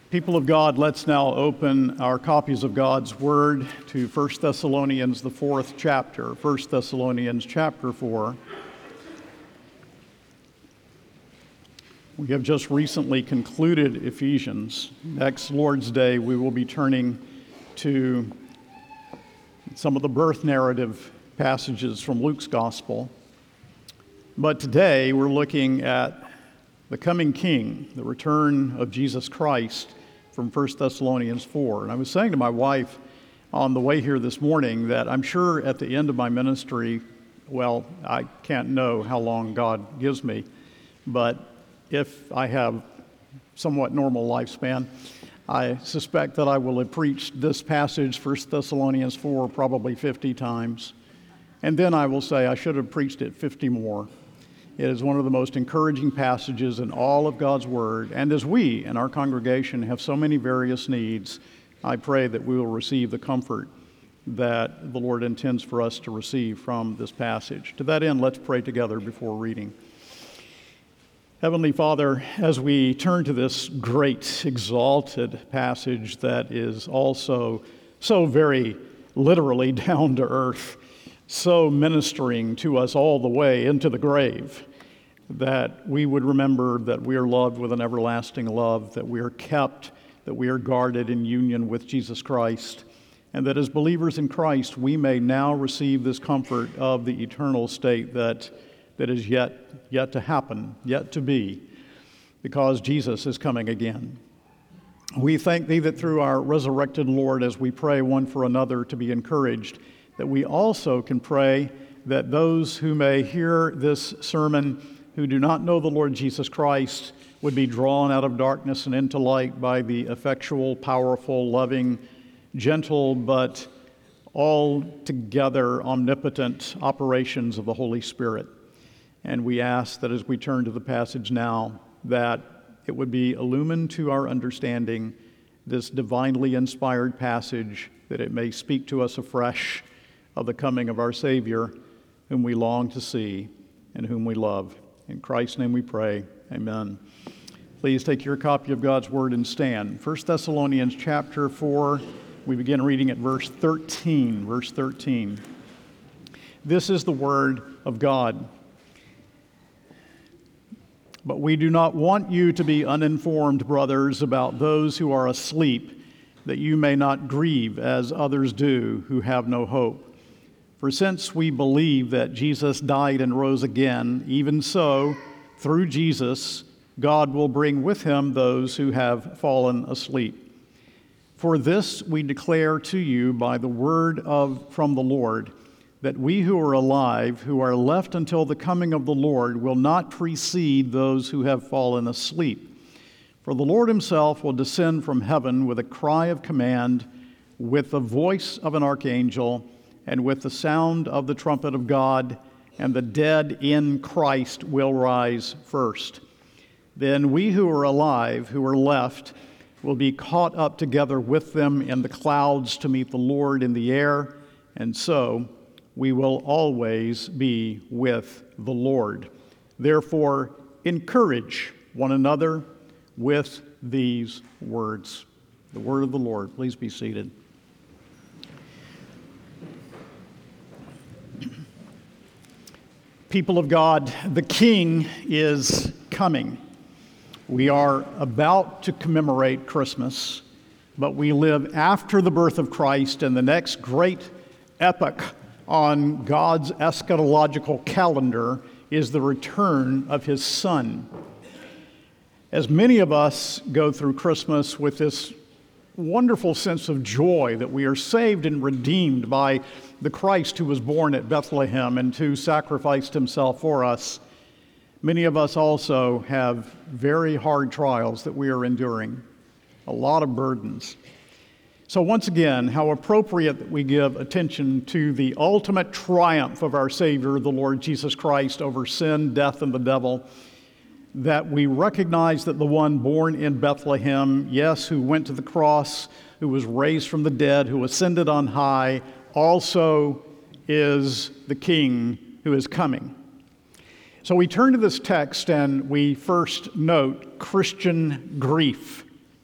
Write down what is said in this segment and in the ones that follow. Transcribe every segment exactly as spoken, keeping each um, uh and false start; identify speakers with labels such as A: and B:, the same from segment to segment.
A: People of God, let's now open our copies of God's Word to First Thessalonians, the fourth chapter. First Thessalonians chapter four. We have just recently concluded Ephesians. Next Lord's Day, we will be turning to some of the birth narrative passages from Luke's Gospel. But today, we're looking at the coming King, the return of Jesus Christ, from First Thessalonians four. And I was saying to my wife on the way here this morning that I'm sure at the end of my ministry, well, I can't know how long God gives me, but if I have somewhat normal lifespan, I suspect that I will have preached this passage, First Thessalonians four, probably fifty times. And then I will say I should have preached it fifty more. It is one of the most encouraging passages in all of God's Word. And as we in our congregation have so many various needs, I pray that we will receive the comfort that the Lord intends for us to receive from this passage. To that end, let's pray together before reading. Heavenly Father, as we turn to this great, exalted passage that is also so very literally down to earth, so ministering to us all the way into the grave, that we would remember that we are loved with an everlasting love, that we are kept, that we are guarded in union with Jesus Christ, and that as believers in Christ, we may now receive this comfort of the eternal state that, that is yet, yet to happen, yet to be, because Jesus is coming again. We thank Thee that through our resurrected Lord, as we pray one for another to be encouraged, that we also can pray that those who may hear this sermon who do not know the Lord Jesus Christ would be drawn out of darkness and into light by the effectual, powerful, loving, gentle, but altogether omnipotent operations of the Holy Spirit. And we ask that as we turn to the passage now, that it would be illumined to our understanding, this divinely inspired passage, that it may speak to us afresh of the coming of our Savior, whom we long to see and whom we love. In Christ's name we pray, amen. Please take your copy of God's Word and stand. First Thessalonians chapter four, we begin reading at verse thirteen. Verse thirteen. This is the Word of God. But we do not want you to be uninformed, brothers, about those who are asleep, that you may not grieve as others do who have no hope. For since we believe that Jesus died and rose again, even so, through Jesus, God will bring with him those who have fallen asleep. For this we declare to you by the word of from the Lord, that we who are alive, who are left until the coming of the Lord, will not precede those who have fallen asleep. For the Lord himself will descend from heaven with a cry of command, with the voice of an archangel, and with the sound of the trumpet of God, and the dead in Christ will rise first. Then we who are alive, who are left, will be caught up together with them in the clouds to meet the Lord in the air, and so we will always be with the Lord. Therefore, encourage one another with these words. The word of the Lord. Please be seated. People of God, the King is coming. We are about to commemorate Christmas, but we live after the birth of Christ, and the next great epoch on God's eschatological calendar is the return of his Son. As many of us go through Christmas with this wonderful sense of joy that we are saved and redeemed by the Christ who was born at Bethlehem and who sacrificed himself for us, many of us also have very hard trials that we are enduring, a lot of burdens. So once again, how appropriate that we give attention to the ultimate triumph of our Savior, the Lord Jesus Christ, over sin, death, and the devil, that we recognize that the one born in Bethlehem, yes, who went to the cross, who was raised from the dead, who ascended on high, also is the King who is coming. So we turn to this text and we first note Christian grief.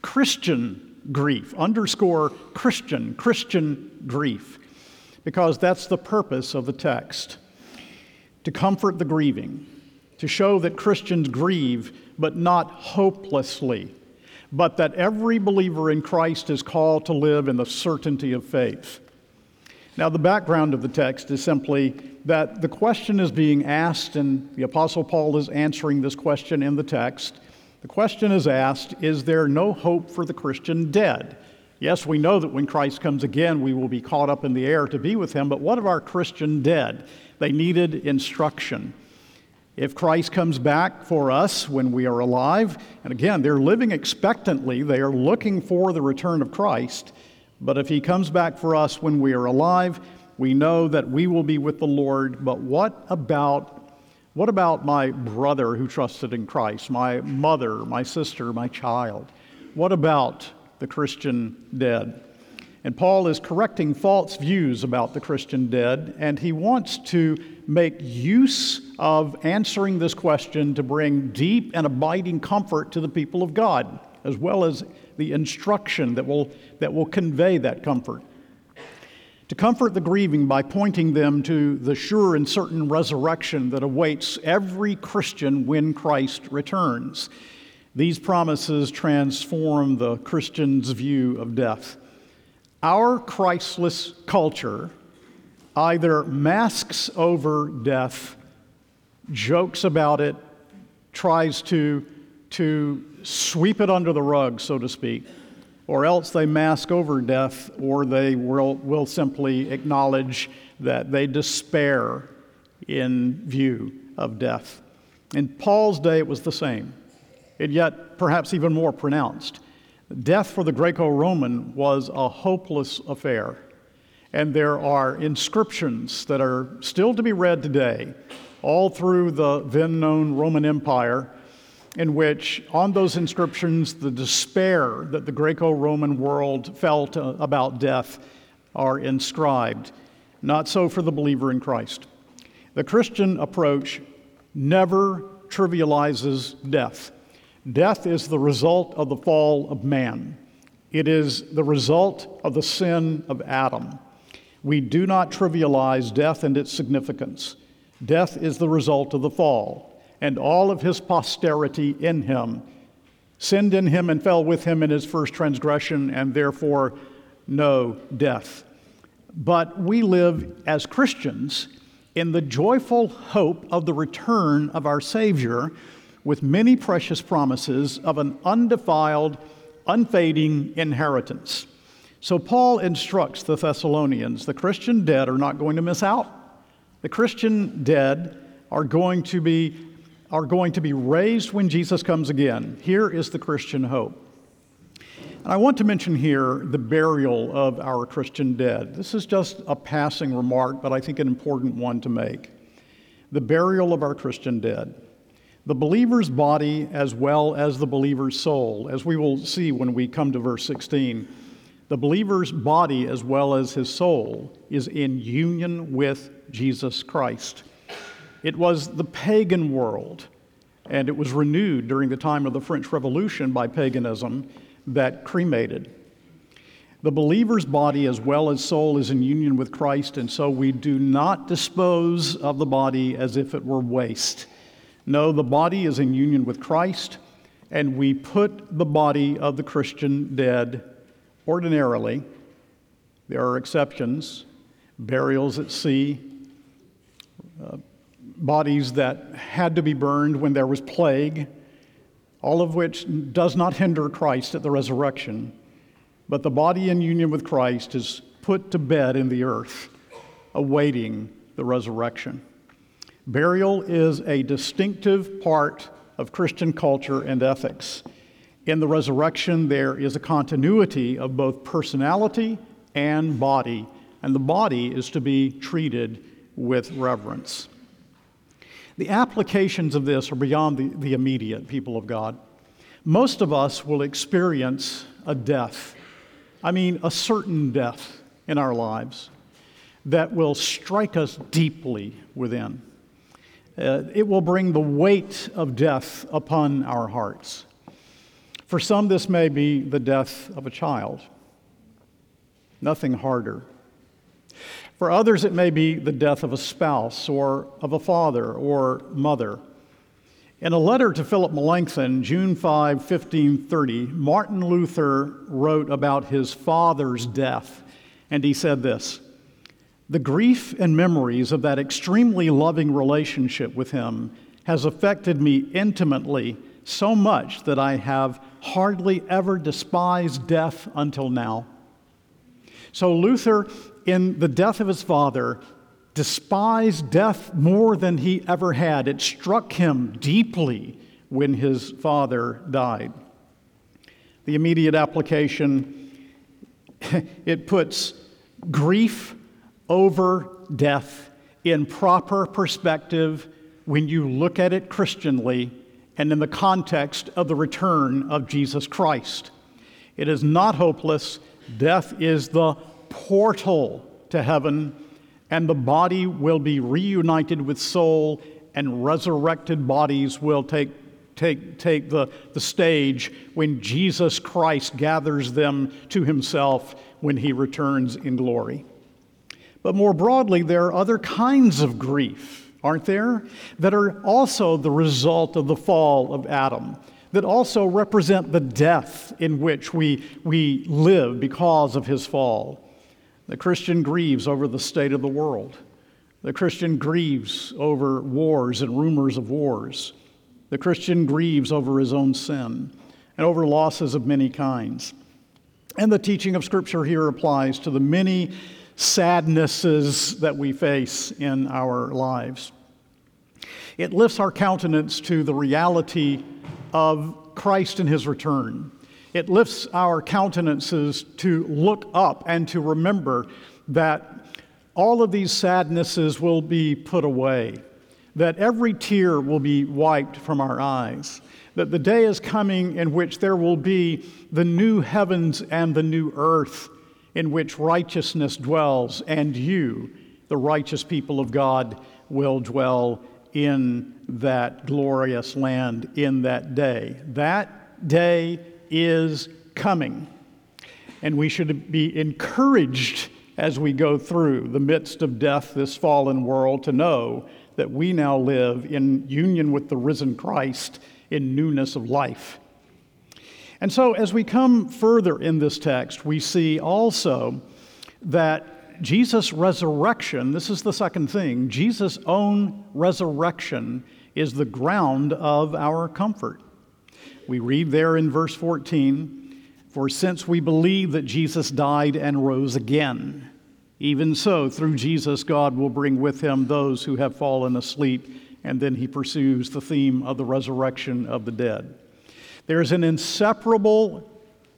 A: Christian grief. Underscore Christian, Christian grief, because that's the purpose of the text. To comfort the grieving, to show that Christians grieve, but not hopelessly, but that every believer in Christ is called to live in the certainty of faith. Now, the background of the text is simply that the question is being asked, and the Apostle Paul is answering this question in the text. The question is asked, is there no hope for the Christian dead? Yes, we know that when Christ comes again, we will be caught up in the air to be with him, but what of our Christian dead? They needed instruction. If Christ comes back for us when we are alive, and again, they're living expectantly, they are looking for the return of Christ, but if he comes back for us when we are alive, we know that we will be with the Lord. But what about, what about my brother who trusted in Christ, my mother, my sister, my child? What about the Christian dead? And Paul is correcting false views about the Christian dead, and he wants to make use of answering this question to bring deep and abiding comfort to the people of God, as well as the instruction that will, that will convey that comfort. To comfort the grieving by pointing them to the sure and certain resurrection that awaits every Christian when Christ returns. These promises transform the Christian's view of death. Our Christless culture either masks over death, jokes about it, tries to, to sweep it under the rug, so to speak, or else they mask over death, or they will, will simply acknowledge that they despair in view of death. In Paul's day, it was the same, and yet perhaps even more pronounced. Death for the Greco-Roman was a hopeless affair, and there are inscriptions that are still to be read today all through the then-known Roman Empire, in which on those inscriptions the despair that the Greco-Roman world felt uh, about death are inscribed. Not so for the believer in Christ. The Christian approach never trivializes death. Death is the result of the fall of man. It is the result of the sin of Adam. We do not trivialize death and its significance. Death is the result of the fall, and all of his posterity in him sinned in him and fell with him in his first transgression, and therefore know death. But we live as Christians in the joyful hope of the return of our Savior, with many precious promises of an undefiled, unfading inheritance. So Paul instructs the Thessalonians, the Christian dead are not going to miss out. The Christian dead are going to be, are going to be raised when Jesus comes again. Here is the Christian hope. And I want to mention here the burial of our Christian dead. This is just a passing remark, but I think an important one to make. The burial of our Christian dead. The believer's body as well as the believer's soul, as we will see when we come to verse sixteen. The believer's body as well as his soul is in union with Jesus Christ. It was the pagan world, and it was renewed during the time of the French Revolution by paganism, that cremated. The believer's body as well as soul is in union with Christ, and so we do not dispose of the body as if it were waste. No, the body is in union with Christ, and we put the body of the Christian dead ordinarily. There are exceptions, burials at sea, uh, bodies that had to be burned when there was plague, all of which does not hinder Christ at the resurrection. But the body in union with Christ is put to bed in the earth, awaiting the resurrection. Burial is a distinctive part of Christian culture and ethics. In the resurrection, there is a continuity of both personality and body, and the body is to be treated with reverence. The applications of this are beyond the, the immediate, people of God. Most of us will experience a death, I mean a certain death in our lives that will strike us deeply within. Uh, it will bring the weight of death upon our hearts. For some, this may be the death of a child. Nothing harder. For others, it may be the death of a spouse or of a father or mother. In a letter to Philip Melanchthon, June fifth, fifteen thirty, Martin Luther wrote about his father's death, and he said this: "The grief and memories of that extremely loving relationship with him has affected me intimately so much that I have hardly ever despised death until now." So Luther, in the death of his father, despised death more than he ever had. It struck him deeply when his father died. The immediate application, it puts grief over death in proper perspective when you look at it Christianly and in the context of the return of Jesus Christ. It is not hopeless. Death is the portal to heaven, and the body will be reunited with soul, and resurrected bodies will take, take, take the, the stage when Jesus Christ gathers them to himself when he returns in glory. But more broadly, there are other kinds of grief, aren't there, that are also the result of the fall of Adam, that also represent the death in which we, we live because of his fall. The Christian grieves over the state of the world. The Christian grieves over wars and rumors of wars. The Christian grieves over his own sin and over losses of many kinds. And the teaching of Scripture here applies to the many sadnesses that we face in our lives. It lifts our countenance to the reality of Christ and his return. It lifts our countenances to look up and to remember that all of these sadnesses will be put away, that every tear will be wiped from our eyes, that the day is coming in which there will be the new heavens and the new earth in which righteousness dwells, and you, the righteous people of God, will dwell in that glorious land in that day. That day is coming, and we should be encouraged as we go through the midst of death, this fallen world, to know that we now live in union with the risen Christ in newness of life. And so as we come further in this text, we see also that Jesus' resurrection, this is the second thing, Jesus' own resurrection is the ground of our comfort. We read there in verse fourteen, "For since we believe that Jesus died and rose again, even so through Jesus God will bring with him those who have fallen asleep." And then he pursues the theme of the resurrection of the dead. There is an inseparable,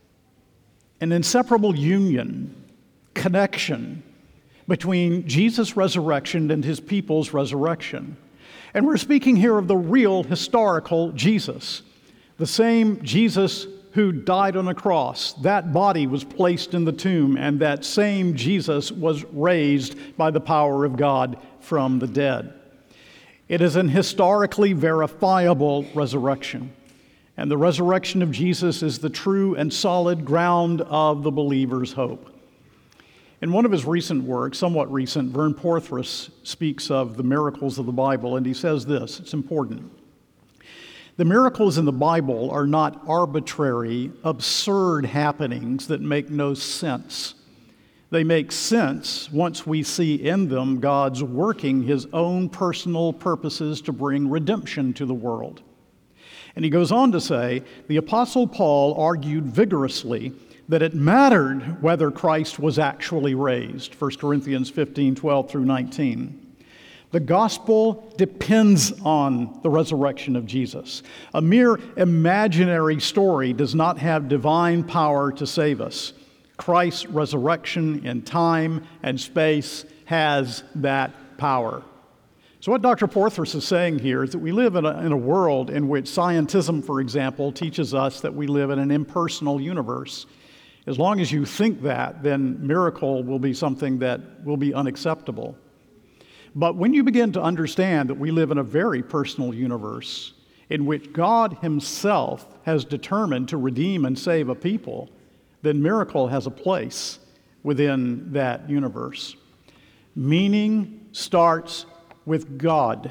A: an inseparable union, connection between Jesus' resurrection and his people's resurrection. And we're speaking here of the real historical Jesus. The same Jesus who died on a cross, that body was placed in the tomb, and that same Jesus was raised by the power of God from the dead. It is an historically verifiable resurrection, and the resurrection of Jesus is the true and solid ground of the believer's hope. In one of his recent works, somewhat recent, Vern Porthras speaks of the miracles of the Bible, and he says this, it's important. The miracles in the Bible are not arbitrary, absurd happenings that make no sense. They make sense once we see in them God's working his own personal purposes to bring redemption to the world. And he goes on to say, the Apostle Paul argued vigorously that it mattered whether Christ was actually raised, First Corinthians fifteen, twelve through nineteen. The gospel depends on the resurrection of Jesus. A mere imaginary story does not have divine power to save us. Christ's resurrection in time and space has that power. So what Doctor Porthras is saying here is that we live in a, in a world in which scientism, for example, teaches us that we live in an impersonal universe. As long as you think that, then miracle will be something that will be unacceptable. But when you begin to understand that we live in a very personal universe, in which God himself has determined to redeem and save a people, then miracle has a place within that universe. Meaning starts with God.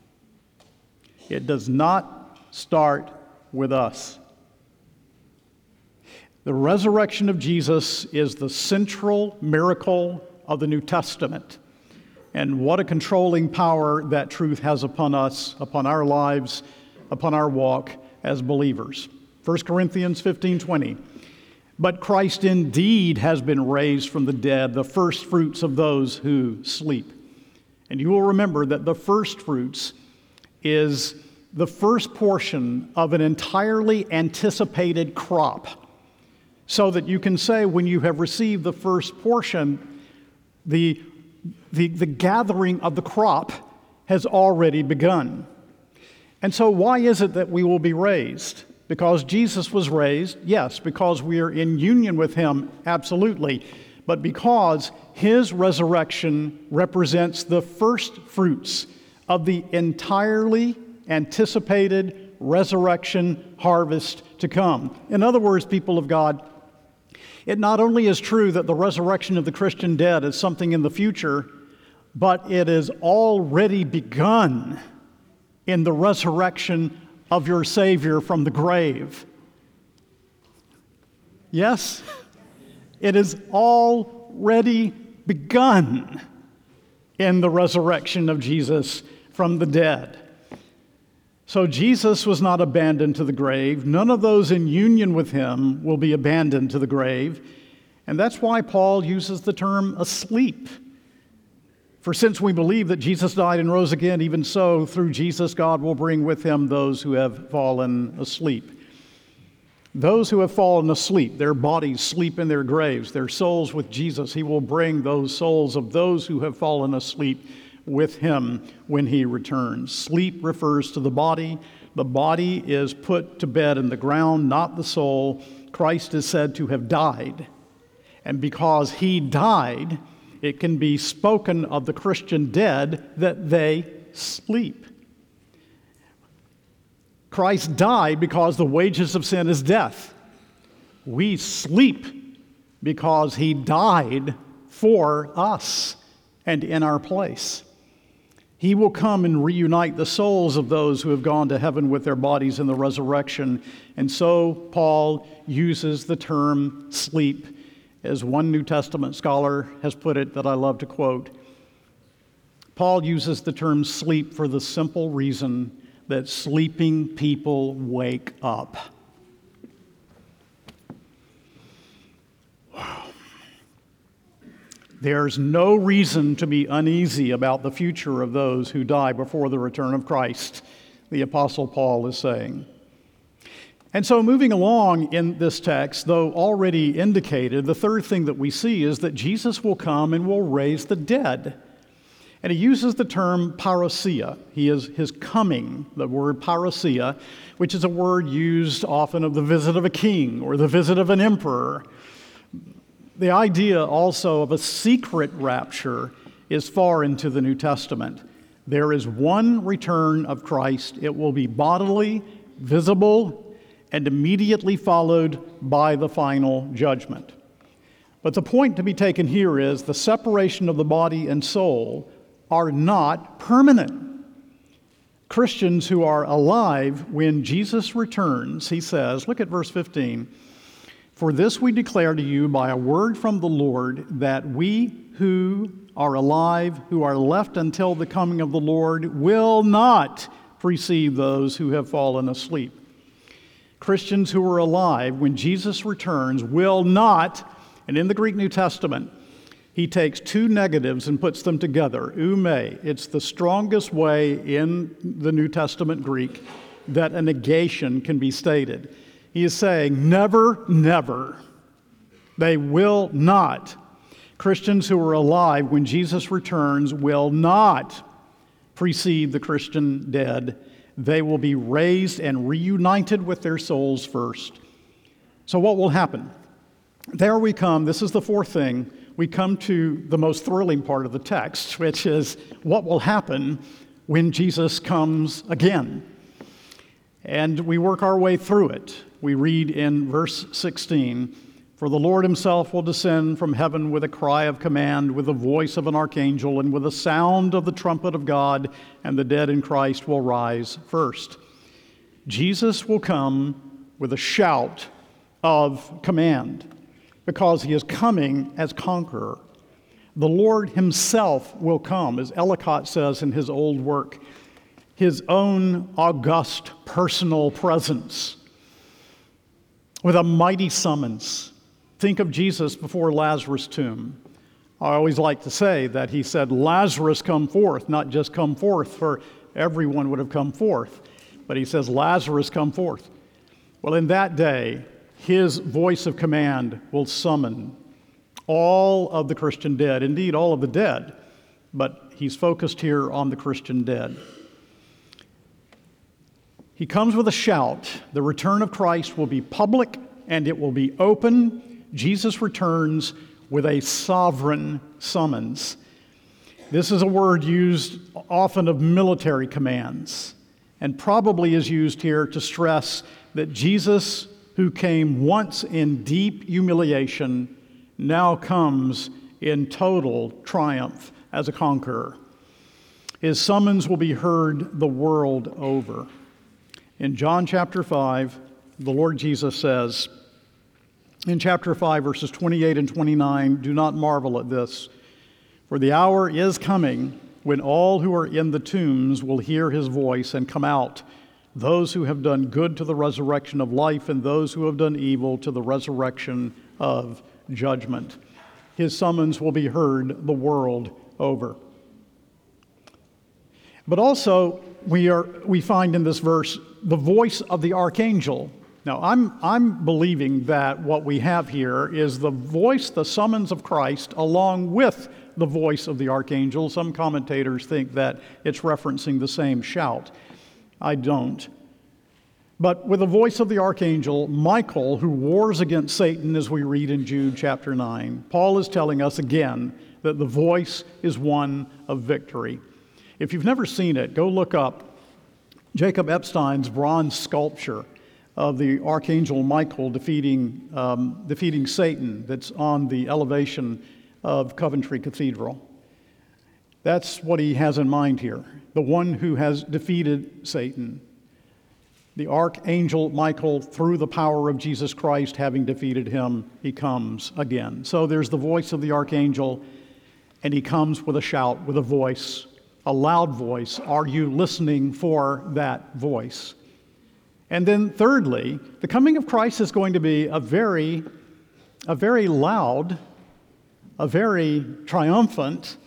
A: It does not start with us. The resurrection of Jesus is the central miracle of the New Testament. And what a controlling power that truth has upon us, upon our lives, upon our walk as believers. First Corinthians fifteen twenty. But Christ indeed has been raised from the dead, the first fruits of those who sleep. And you will remember that the first fruits is the first portion of an entirely anticipated crop. So that you can say when you have received the first portion, the, the, the gathering of the crop has already begun. And so why is it that we will be raised? Because Jesus was raised? Yes. Because we are in union with him? Absolutely. But because his resurrection represents the first fruits of the entirely anticipated resurrection harvest to come. In other words, people of God, it not only is true that the resurrection of the Christian dead is something in the future, but it is already begun in the resurrection of your Savior from the grave. Yes, it is already begun in the resurrection of Jesus from the dead. So Jesus was not abandoned to the grave. None of those in union with him will be abandoned to the grave. And that's why Paul uses the term asleep. For since we believe that Jesus died and rose again, even so, through Jesus, God will bring with him those who have fallen asleep. Those who have fallen asleep, their bodies sleep in their graves, their souls with Jesus. He will bring those souls of those who have fallen asleep with him when he returns. Sleep refers to the body. The body is put to bed in the ground, not the soul. Christ is said to have died. And because he died, it can be spoken of the Christian dead that they sleep. Christ died because the wages of sin is death. We sleep because he died for us and in our place. He will come and reunite the souls of those who have gone to heaven with their bodies in the resurrection. And so Paul uses the term sleep, as one New Testament scholar has put it that I love to quote. Paul uses the term sleep for the simple reason that sleeping people wake up. Wow. There's no reason to be uneasy about the future of those who die before the return of Christ, the Apostle Paul is saying. And so moving along in this text, though already indicated, the third thing that we see is that Jesus will come and will raise the dead. And he uses the term parousia. He is his coming, the word parousia, which is a word used often of the visit of a king or the visit of an emperor. The idea also of a secret rapture is far into the New Testament. There is one return of Christ. It will be bodily, visible, and immediately followed by the final judgment. But the point to be taken here is the separation of the body and soul are not permanent. Christians who are alive when Jesus returns, he says, look at verse fifteen, "For this we declare to you by a word from the Lord, that we who are alive, who are left until the coming of the Lord, will not precede those who have fallen asleep." Christians who are alive when Jesus returns will not, and in the Greek New Testament, he takes two negatives and puts them together, oume. It's the strongest way in the New Testament Greek that a negation can be stated. He is saying, never, never. They will not. Christians who are alive when Jesus returns will not precede the Christian dead. They will be raised and reunited with their souls first. So what will happen? There we come. This is the fourth thing. We come to the most thrilling part of the text, which is what will happen when Jesus comes again. And we work our way through it. We read in verse sixteen, "For the Lord himself will descend from heaven with a cry of command, with the voice of an archangel, and with the sound of the trumpet of God, and the dead in Christ will rise first." Jesus will come with a shout of command because he is coming as conqueror. The Lord himself will come, as Ellicott says in his old work, his own august personal presence with a mighty summons. Think of Jesus before Lazarus' tomb. I always like to say that he said, "Lazarus, come forth," not just come forth, for everyone would have come forth, but he says, "Lazarus, come forth." Well, in that day, his voice of command will summon all of the Christian dead, indeed all of the dead, but he's focused here on the Christian dead. He comes with a shout. The return of Christ will be public and it will be open. Jesus returns with a sovereign summons. This is a word used often of military commands and probably is used here to stress that Jesus, who came once in deep humiliation, now comes in total triumph as a conqueror. His summons will be heard the world over. In John chapter five, the Lord Jesus says, in chapter five, verses twenty-eight and twenty-nine, "Do not marvel at this, for the hour is coming when all who are in the tombs will hear his voice and come out, those who have done good to the resurrection of life, and those who have done evil to the resurrection of judgment." His summons will be heard the world over. But also, we are we find in this verse the voice of the archangel. Now, I'm I'm believing that what we have here is the voice, the summons of Christ, along with the voice of the archangel. Some commentators think that it's referencing the same shout. I don't. But with the voice of the archangel, Michael, who wars against Satan, as we read in Jude chapter nine, Paul is telling us again that the voice is one of victory. If you've never seen it, go look up Jacob Epstein's bronze sculpture of the archangel Michael defeating, um, defeating Satan that's on the elevation of Coventry Cathedral. That's what he has in mind here, the one who has defeated Satan. The archangel Michael, through the power of Jesus Christ, having defeated him, he comes again. So there's the voice of the archangel, and he comes with a shout, with a voice, a loud voice. Are you listening for that voice? And then thirdly, the coming of Christ is going to be a very, a very loud, a very triumphant,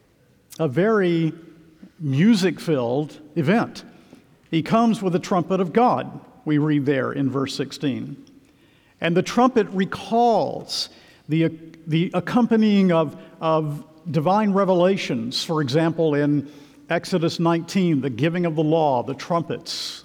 A: a very music-filled event. He comes with the trumpet of God, we read there in verse sixteen. And the trumpet recalls the, the accompanying of, of divine revelations. For example, in Exodus nineteen, the giving of the law, the trumpets.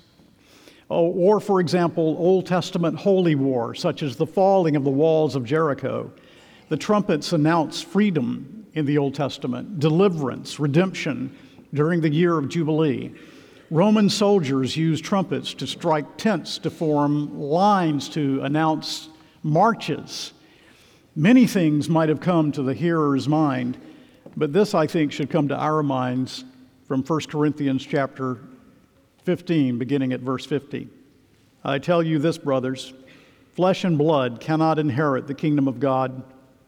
A: Or, for example, Old Testament holy war, such as the falling of the walls of Jericho. The trumpets announce freedom in the Old Testament, deliverance, redemption during the year of Jubilee. Roman soldiers used trumpets to strike tents, to form lines, to announce marches. Many things might have come to the hearer's mind, but this, I think, should come to our minds from First Corinthians chapter fifteen, beginning at verse fifty. "I tell you this, brothers, flesh and blood cannot inherit the kingdom of God,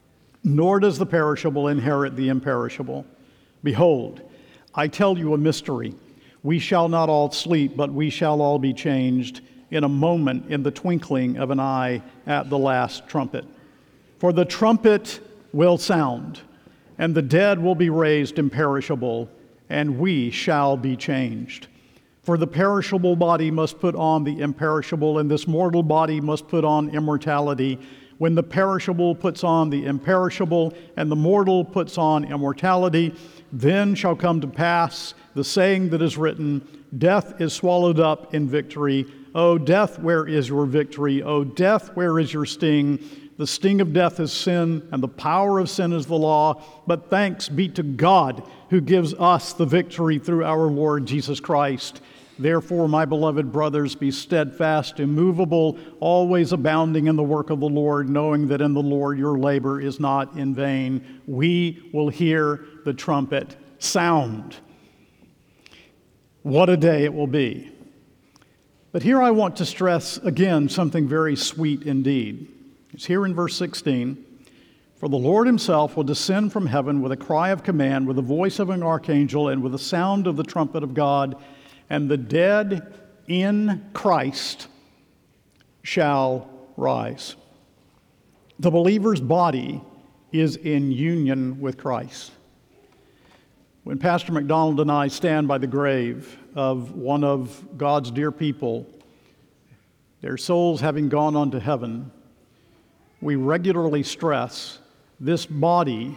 A: nor does the perishable inherit the imperishable. Behold, I tell you a mystery. We shall not all sleep, but we shall all be changed in a moment, in the twinkling of an eye, at the last trumpet. For the trumpet will sound, and the dead will be raised imperishable, and we shall be changed. For the perishable body must put on the imperishable, and this mortal body must put on immortality. When the perishable puts on the imperishable, and the mortal puts on immortality, then shall come to pass the saying that is written, death is swallowed up in victory. O death, where is your victory? O death, where is your sting? The sting of death is sin, and the power of sin is the law. But thanks be to God who gives us the victory through our Lord Jesus Christ. Therefore, my beloved brothers, be steadfast, immovable, always abounding in the work of the Lord, knowing that in the Lord your labor is not in vain. We will hear the trumpet sound. What a day it will be. But here I want to stress again something very sweet indeed. It's here in verse sixteen. For the Lord himself will descend from heaven with a cry of command, with the voice of an archangel, and with the sound of the trumpet of God, and the dead in Christ shall rise. The believer's body is in union with Christ. When Pastor McDonald and I stand by the grave of one of God's dear people, their souls having gone on to heaven, we regularly stress this body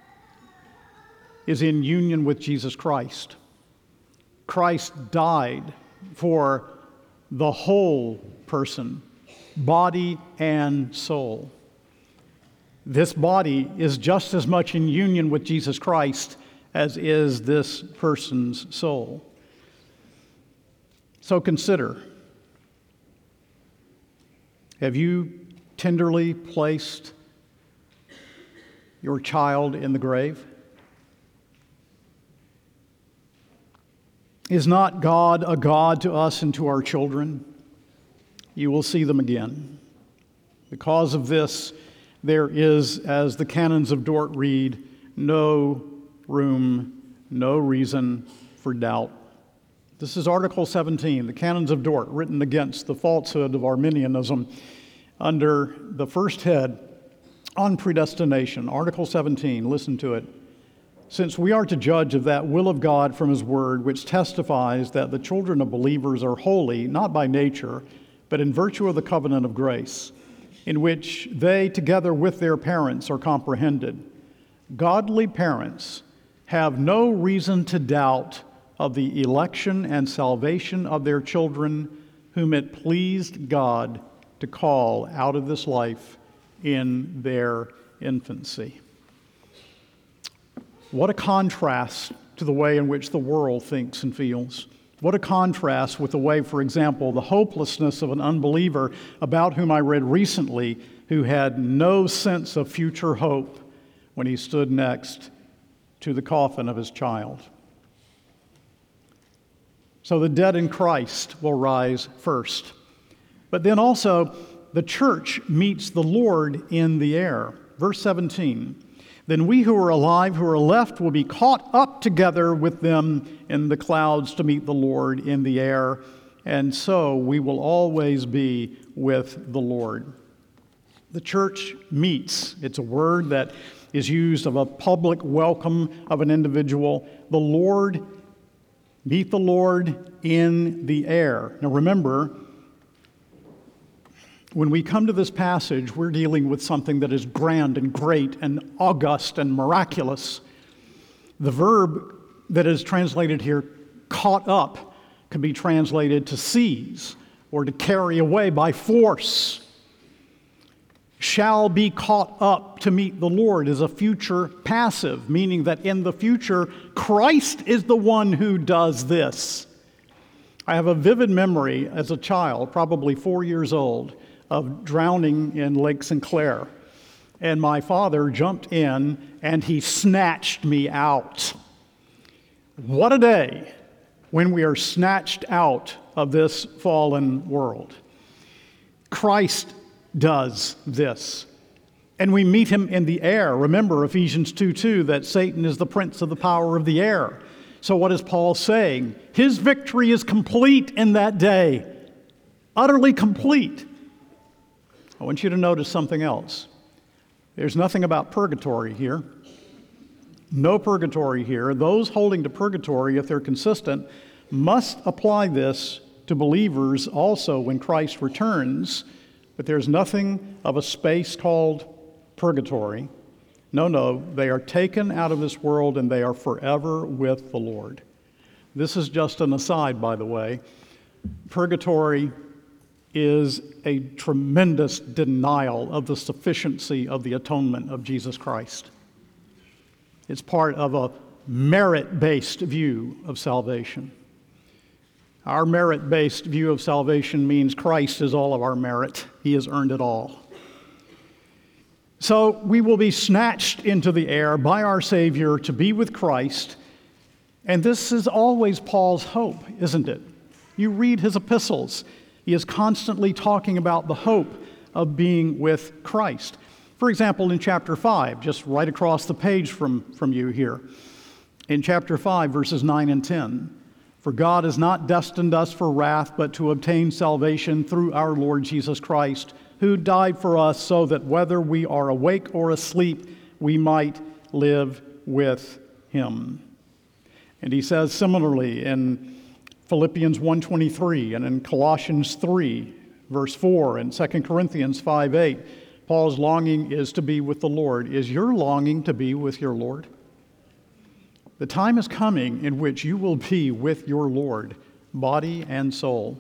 A: is in union with Jesus Christ. Christ died for the whole person, body and soul. This body is just as much in union with Jesus Christ as is this person's soul. So consider, have you tenderly placed your child in the grave? Is not God a God to us and to our children? You will see them again. Because of this, there is, as the canons of Dort read, no room, no reason for doubt. This is Article seventeen, the canons of Dort, written against the falsehood of Arminianism under the first head on predestination. Article seventeen, listen to it. Since we are to judge of that will of God from his word, which testifies that the children of believers are holy, not by nature, but in virtue of the covenant of grace, in which they, together with their parents, are comprehended, godly parents have no reason to doubt of the election and salvation of their children, whom it pleased God to call out of this life in their infancy. What a contrast to the way in which the world thinks and feels. What a contrast with the way, for example, the hopelessness of an unbeliever about whom I read recently, who had no sense of future hope when he stood next to the coffin of his child. So the dead in Christ will rise first. But then also, the church meets the Lord in the air. Verse seventeen, then we who are alive, who are left, will be caught up together with them in the clouds to meet the Lord in the air, and so we will always be with the Lord. The church meets. It's a word that is used of a public welcome of an individual. The Lord, meet the Lord in the air. Now remember, when we come to this passage, we're dealing with something that is grand and great and august and miraculous. The verb that is translated here, caught up, can be translated to seize or to carry away by force. Shall be caught up to meet the Lord is a future passive, meaning that in the future, Christ is the one who does this. I have a vivid memory as a child, probably four years old, of drowning in Lake Sinclair. And my father jumped in and he snatched me out. What a day when we are snatched out of this fallen world. Christ does this. And we meet him in the air. Remember Ephesians two two, that Satan is the prince of the power of the air. So what is Paul saying? His victory is complete in that day. Utterly complete. I want you to notice something else. There's nothing about purgatory here. No purgatory here. Those holding to purgatory, if they're consistent, must apply this to believers also when Christ returns. But there's nothing of a space called purgatory. No, no, they are taken out of this world and they are forever with the Lord. This is just an aside, by the way. Purgatory is a tremendous denial of the sufficiency of the atonement of Jesus Christ. It's part of a merit-based view of salvation. Our merit-based view of salvation means Christ is all of our merit. He has earned it all. So we will be snatched into the air by our Savior to be with Christ. And this is always Paul's hope, isn't it? You read his epistles. He is constantly talking about the hope of being with Christ. For example, in chapter five, just right across the page from, from you here, in chapter five, verses nine and ten, "For God has not destined us for wrath, but to obtain salvation through our Lord Jesus Christ, who died for us so that whether we are awake or asleep, we might live with him." And he says similarly in Philippians one twenty-three and in Colossians three, verse four, and Second Corinthians five eight, Paul's longing is to be with the Lord. Is your longing to be with your Lord? The time is coming in which you will be with your Lord, body and soul.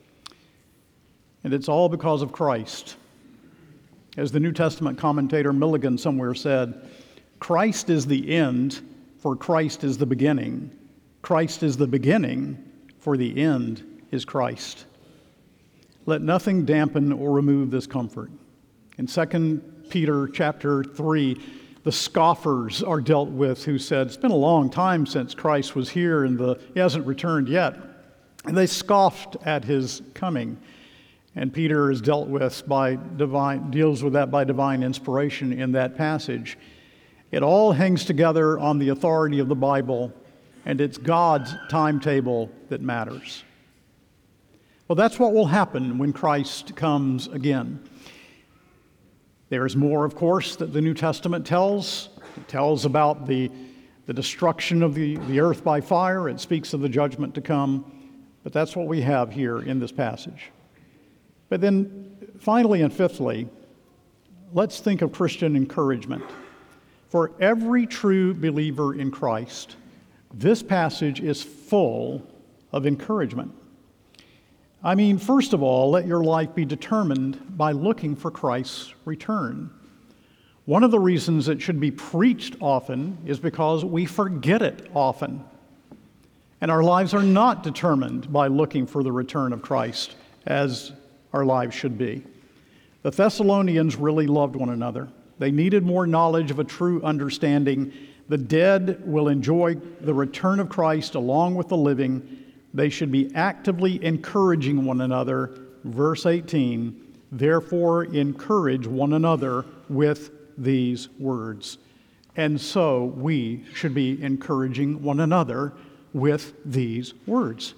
A: And it's all because of Christ. As the New Testament commentator Milligan somewhere said, Christ is the end, for Christ is the beginning. Christ is the beginning, for the end is Christ. Let nothing dampen or remove this comfort. In Second Peter chapter three, the scoffers are dealt with who said, it's been a long time since Christ was here and the, he hasn't returned yet. And they scoffed at his coming. And Peter is dealt with by divine, deals with that by divine inspiration in that passage. It all hangs together on the authority of the Bible, and it's God's timetable that matters. Well, that's what will happen when Christ comes again. There is more, of course, that the New Testament tells. It tells about the, the destruction of the, the earth by fire. It speaks of the judgment to come. But that's what we have here in this passage. But then, finally and fifthly, let's think of Christian encouragement. For every true believer in Christ, this passage is full of encouragement. I mean, first of all, let your life be determined by looking for Christ's return. One of the reasons it should be preached often is because we forget it often. And our lives are not determined by looking for the return of Christ, as our lives should be. The Thessalonians really loved one another. They needed more knowledge of a true understanding. The dead will enjoy the return of Christ along with the living. They should be actively encouraging one another. Verse eighteen, therefore encourage one another with these words. And so we should be encouraging one another with these words.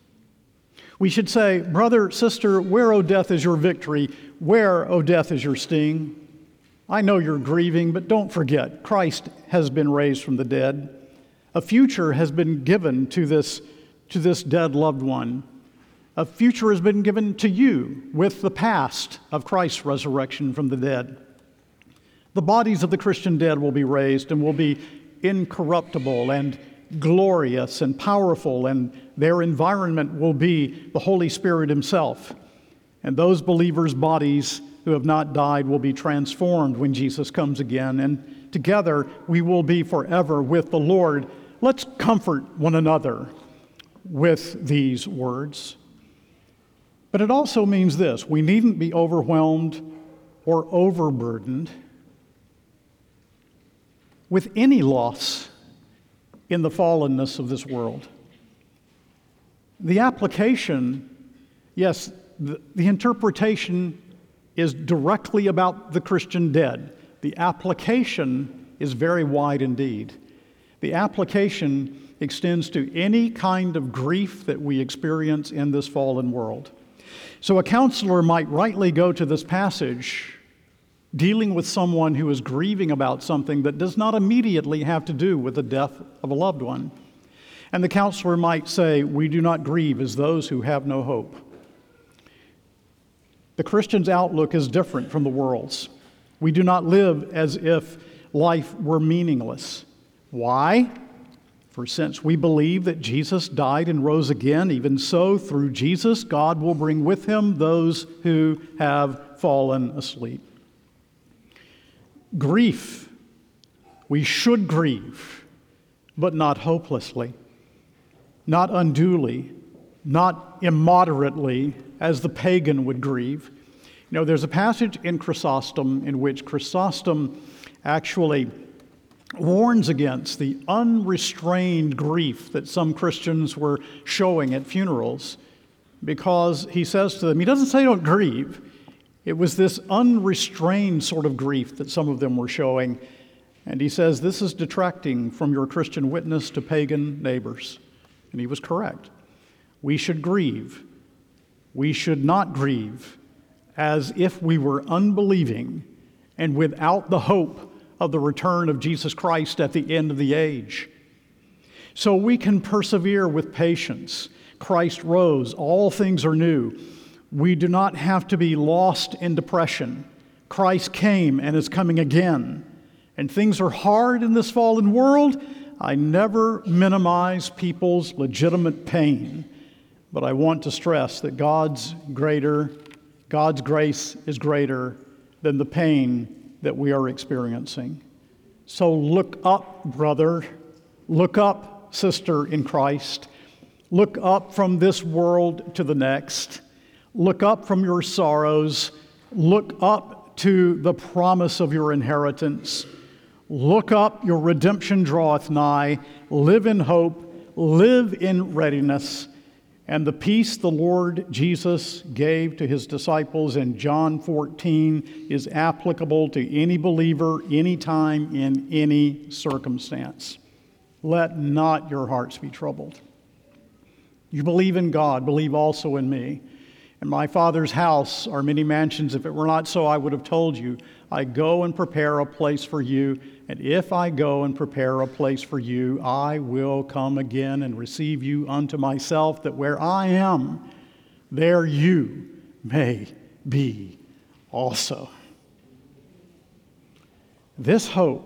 A: We should say, brother, sister, where, O death, is your victory? Where, O death, is your sting? I know you're grieving, but don't forget, Christ has been raised from the dead. A future has been given to this, to this dead loved one. A future has been given to you with the past of Christ's resurrection from the dead. The bodies of the Christian dead will be raised and will be incorruptible and glorious and powerful, and their environment will be the Holy Spirit himself. And those believers' bodies who have not died will be transformed when Jesus comes again, and together we will be forever with the Lord. Let's comfort one another with these words. But it also means this: we needn't be overwhelmed or overburdened with any loss in the fallenness of this world. The application, yes, the, the interpretation is directly about the Christian dead. The application is very wide indeed. The application extends to any kind of grief that we experience in this fallen world. So a counselor might rightly go to this passage dealing with someone who is grieving about something that does not immediately have to do with the death of a loved one. And the counselor might say, we do not grieve as those who have no hope. The Christian's outlook is different from the world's. We do not live as if life were meaningless. Why? For since we believe that Jesus died and rose again, even so, through Jesus, God will bring with him those who have fallen asleep. Grief. We should grieve, but not hopelessly, not unduly, not immoderately as the pagan would grieve. You know, there's a passage in Chrysostom in which Chrysostom actually warns against the unrestrained grief that some Christians were showing at funerals, because he says to them, he doesn't say don't grieve. It was this unrestrained sort of grief that some of them were showing. And he says, this is detracting from your Christian witness to pagan neighbors. And he was correct. We should grieve. We should not grieve as if we were unbelieving and without the hope of the return of Jesus Christ at the end of the age. So we can persevere with patience. Christ rose. All things are new. We do not have to be lost in depression. Christ came and is coming again. And things are hard in this fallen world. I never minimize people's legitimate pain, but I want to stress that God's greater, God's grace is greater than the pain that we are experiencing. So look up, brother. Look up, sister in Christ. Look up from this world to the next. Look up from your sorrows. Look up to the promise of your inheritance. Look up, your redemption draweth nigh. Live in hope, live in readiness. And the peace the Lord Jesus gave to his disciples in John fourteen is applicable to any believer, anytime, in any circumstance. Let not your hearts be troubled. You believe in God, believe also in me. In my Father's house are many mansions. If it were not so, I would have told you. I go and prepare a place for you. And if I go and prepare a place for you, I will come again and receive you unto myself, that where I am, there you may be also. This hope,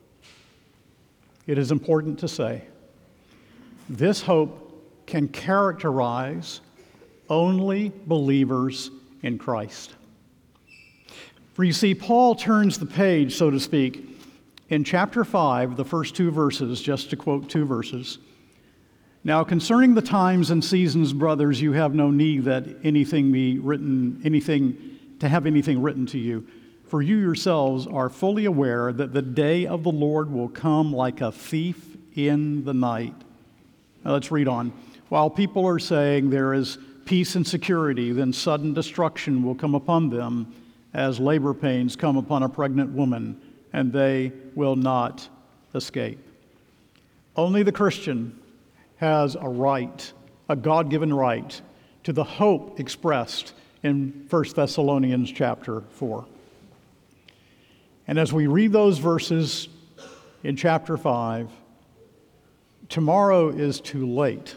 A: it is important to say, this hope can characterize only believers in Christ. For you see, Paul turns the page, so to speak, in chapter five, the first two verses, just to quote two verses. Now, concerning the times and seasons, brothers, you have no need that anything be written, anything, to have anything written to you. For you yourselves are fully aware that the day of the Lord will come like a thief in the night. Now, let's read on. While people are saying there is peace and security, then sudden destruction will come upon them as labor pains come upon a pregnant woman, and they will not escape. Only the Christian has a right, a God-given right, to the hope expressed in First Thessalonians chapter four. And as we read those verses in chapter five, tomorrow is too late.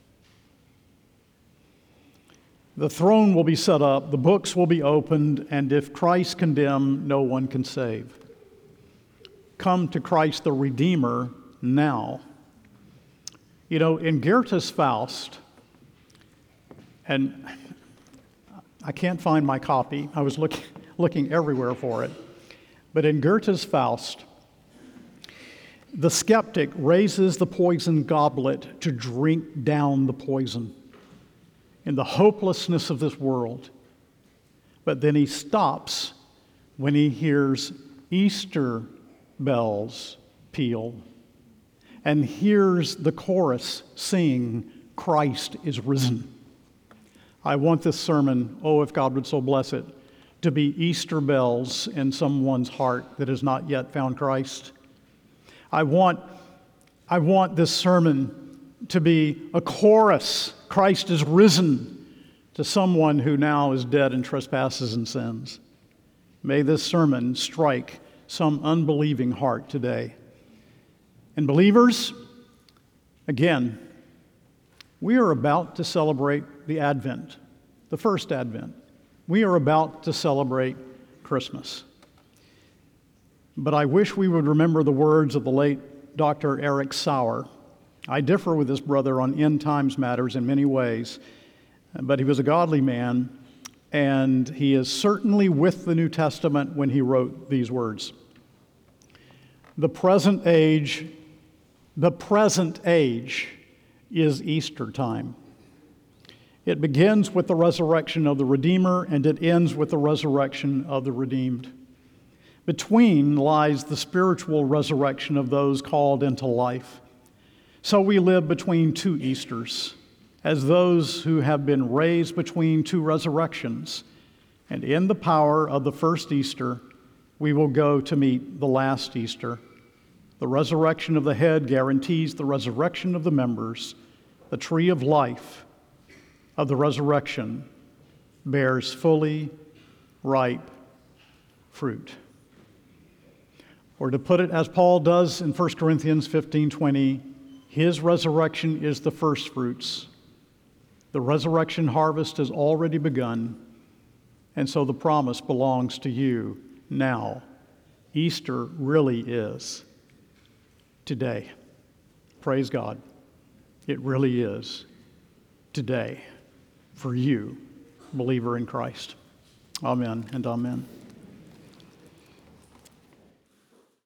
A: The throne will be set up, the books will be opened, and if Christ condemn, no one can save. Come to Christ the Redeemer now. You know, in Goethe's Faust, and I can't find my copy, I was looking, looking everywhere for it, but in Goethe's Faust, the skeptic raises the poison goblet to drink down the poison in the hopelessness of this world. But then he stops when he hears Easter bells peal and hears the chorus sing, Christ is risen. I want this sermon, oh, if God would so bless it, to be Easter bells in someone's heart that has not yet found Christ. I want, I want this sermon to be a chorus, Christ is risen, to someone who now is dead in trespasses and sins. May this sermon strike some unbelieving heart today. And believers, again, we are about to celebrate the Advent, the first Advent. We are about to celebrate Christmas. But I wish we would remember the words of the late Doctor Eric Sauer. I differ with this brother on end times matters in many ways, but he was a godly man, and he is certainly with the New Testament when he wrote these words. The present age, the present age is Easter time. It begins with the resurrection of the Redeemer, and it ends with the resurrection of the redeemed. Between lies the spiritual resurrection of those called into life. So we live between two Easters, as those who have been raised between two resurrections. And in the power of the first Easter, we will go to meet the last Easter. The resurrection of the head guarantees the resurrection of the members. The tree of life of the resurrection bears fully ripe fruit. Or to put it as Paul does in First Corinthians fifteen twenty, his resurrection is the first fruits. The resurrection harvest has already begun, and so the promise belongs to you now. Easter really is today. Praise God. It really is today for you, believer in Christ. Amen and amen.